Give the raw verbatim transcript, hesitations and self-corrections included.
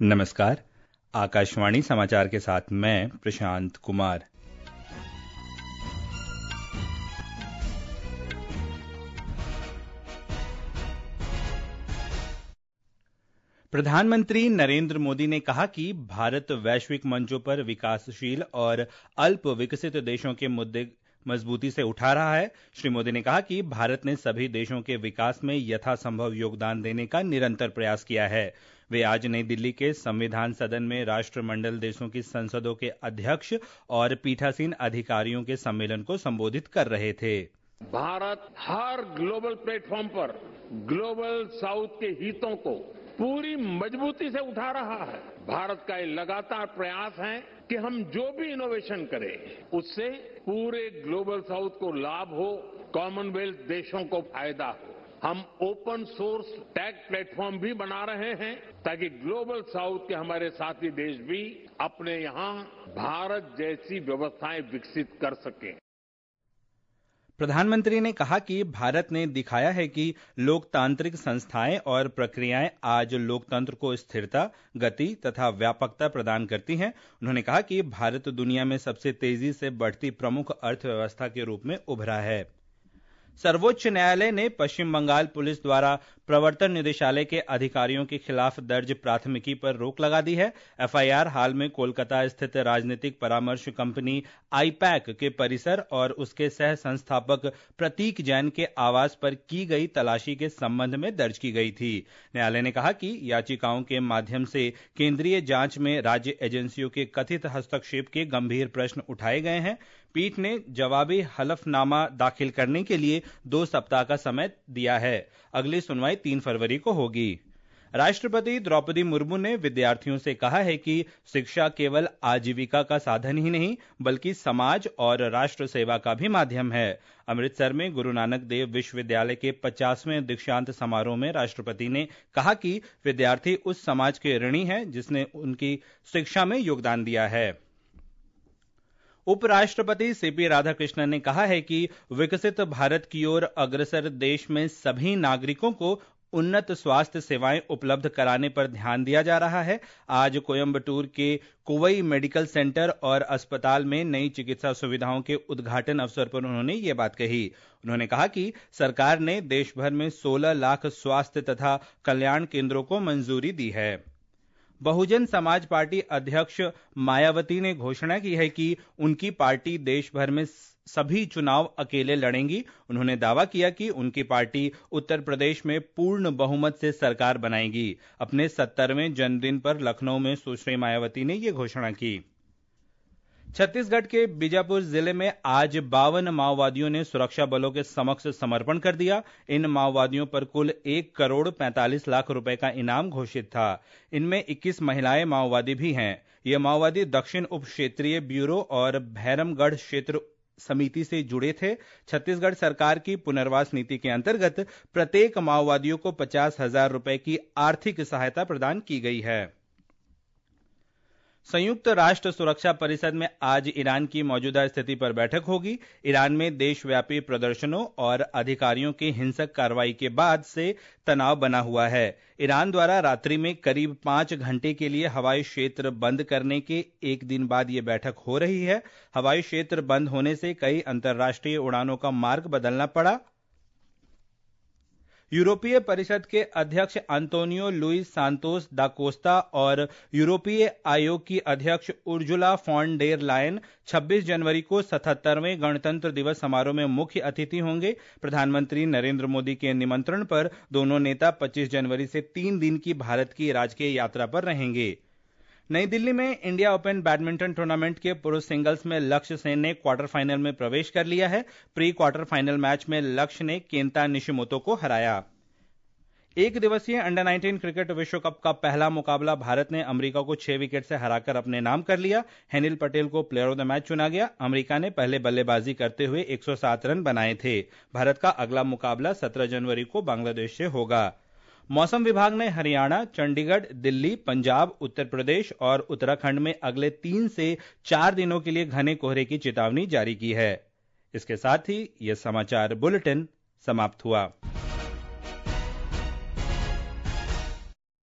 नमस्कार। आकाशवाणी समाचार के साथ मैं प्रशांत कुमार। प्रधानमंत्री नरेंद्र मोदी ने कहा कि भारत वैश्विक मंचों पर विकासशील और अल्प विकसित देशों के मुद्दे मजबूती से उठा रहा है। श्री मोदी ने कहा कि भारत ने सभी देशों के विकास में यथासंभव योगदान देने का निरंतर प्रयास किया है। वे आज नई दिल्ली के संविधान सदन में राष्ट्रमंडल देशों की संसदों के अध्यक्ष और पीठासीन अधिकारियों के सम्मेलन को संबोधित कर रहे थे। भारत हर ग्लोबल प्लेटफॉर्म पर ग्लोबल साउथ के हितों को पूरी मजबूती से उठा रहा है। भारत का ये लगातार प्रयास है कि हम जो भी इनोवेशन करें उससे पूरे ग्लोबल साउथ को लाभ हो, कॉमनवेल्थ देशों को फायदा हो। हम ओपन सोर्स टेक प्लेटफॉर्म भी बना रहे हैं ताकि ग्लोबल साउथ के हमारे साथी देश भी अपने यहां भारत जैसी व्यवस्थाएं विकसित कर सकें। प्रधानमंत्री ने कहा कि भारत ने दिखाया है कि लोकतांत्रिक संस्थाएं और प्रक्रियाएं आज लोकतंत्र को स्थिरता, गति तथा व्यापकता प्रदान करती हैं। उन्होंने कहा कि भारत दुनिया में सबसे तेजी से बढ़ती प्रमुख अर्थव्यवस्था के रूप में उभरा है। सर्वोच्च न्यायालय ने पश्चिम बंगाल पुलिस द्वारा प्रवर्तन निदेशालय के अधिकारियों के खिलाफ दर्ज प्राथमिकी पर रोक लगा दी है। एफआईआर हाल में कोलकाता स्थित राजनीतिक परामर्श कंपनी आईपैक के परिसर और उसके सह संस्थापक प्रतीक जैन के आवास पर की गई तलाशी के संबंध में दर्ज की गई थी। न्यायालय ने कहा कि याचिकाओं के माध्यम से केंद्रीय जांच में राज्य एजेंसियों के कथित हस्तक्षेप के गंभीर प्रश्न उठाए गए हैं। पीठ ने जवाबी हलफनामा दाखिल करने के लिए दो सप्ताह का समय दिया है। अगली सुनवाई तीन फरवरी को होगी। राष्ट्रपति द्रौपदी मुर्मू ने विद्यार्थियों से कहा है कि शिक्षा केवल आजीविका का साधन ही नहीं बल्कि समाज और राष्ट्र सेवा का भी माध्यम है। अमृतसर में गुरु नानक देव विश्वविद्यालय के पचासवें दीक्षांत समारोह में राष्ट्रपति ने कहा कि विद्यार्थी उस समाज के ऋणी हैं जिसने उनकी शिक्षा में योगदान दिया है। उपराष्ट्रपति सीपी राधाकृष्णन ने कहा है कि विकसित भारत की ओर अग्रसर देश में सभी नागरिकों को उन्नत स्वास्थ्य सेवाएं उपलब्ध कराने पर ध्यान दिया जा रहा है। आज कोयंबटूर के कोवई मेडिकल सेंटर और अस्पताल में नई चिकित्सा सुविधाओं के उद्घाटन अवसर पर उन्होंने ये बात कही। उन्होंने कहा कि सरकार ने देश भर में सोलह लाख स्वास्थ्य तथा कल्याण केंद्रों को मंजूरी दी है। बहुजन समाज पार्टी अध्यक्ष मायावती ने घोषणा की है कि उनकी पार्टी देश भर में सभी चुनाव अकेले लड़ेंगी। उन्होंने दावा किया कि उनकी पार्टी उत्तर प्रदेश में पूर्ण बहुमत से सरकार बनाएगी। अपने सत्तरवें जन्मदिन पर लखनऊ में सुश्री मायावती ने यह घोषणा की। छत्तीसगढ़ के बीजापुर जिले में आज बावन माओवादियों ने सुरक्षा बलों के समक्ष समर्पण कर दिया। इन माओवादियों पर कुल एक करोड़ पैंतालीस लाख रुपए का इनाम घोषित था। इनमें इक्कीस महिलाएं माओवादी भी हैं। ये माओवादी दक्षिण उप क्षेत्रीय ब्यूरो और भैरमगढ़ क्षेत्र समिति से जुड़े थे। छत्तीसगढ़ सरकार की पुनर्वास नीति के अंतर्गत प्रत्येक माओवादियों को पचास हजार रुपए की आर्थिक सहायता प्रदान की गई है। संयुक्त राष्ट्र सुरक्षा परिषद में आज ईरान की मौजूदा स्थिति पर बैठक होगी। ईरान में देशव्यापी प्रदर्शनों और अधिकारियों की हिंसक कार्रवाई के बाद से तनाव बना हुआ है। ईरान द्वारा रात्रि में करीब पांच घंटे के लिए हवाई क्षेत्र बंद करने के एक दिन बाद ये बैठक हो रही है। हवाई क्षेत्र बंद होने से कई अंतर्राष्ट्रीय उड़ानों का मार्ग बदलना पड़ा। यूरोपीय परिषद के अध्यक्ष Antonio Luis Santos da Costa और यूरोपीय आयोग की अध्यक्ष उर्जुला फॉन डेर लायन छब्बीस जनवरी को सतहत्तरवें गणतंत्र दिवस समारोह में मुख्य अतिथि होंगे। प्रधानमंत्री नरेंद्र मोदी के निमंत्रण पर दोनों नेता पच्चीस जनवरी से तीन दिन की भारत की राजकीय यात्रा पर रहेंगे। नई दिल्ली में इंडिया ओपन बैडमिंटन टूर्नामेंट के पुरुष सिंगल्स में लक्ष्य सेन ने क्वार्टर फाइनल में प्रवेश कर लिया है। प्री क्वार्टर फाइनल मैच में लक्ष्य ने केंता निशिमोतो को हराया। एक दिवसीय अंडर नाइनटीन क्रिकेट विश्व कप का पहला मुकाबला भारत ने अमेरिका को छह विकेट से हराकर अपने नाम कर लिया। हेनिल पटेल को प्लेयर ऑफ द मैच चुना गया। अमेरिका ने पहले बल्लेबाजी करते हुए एक सौ सात रन बनाए थे। भारत का अगला मुकाबला सत्रह जनवरी को बांग्लादेश से होगा। मौसम विभाग ने हरियाणा, चंडीगढ़, दिल्ली, पंजाब, उत्तर प्रदेश और उत्तराखंड में अगले तीन से चार दिनों के लिए घने कोहरे की चेतावनी जारी की है। इसके साथ ही यह समाचार बुलेटिन समाप्त हुआ।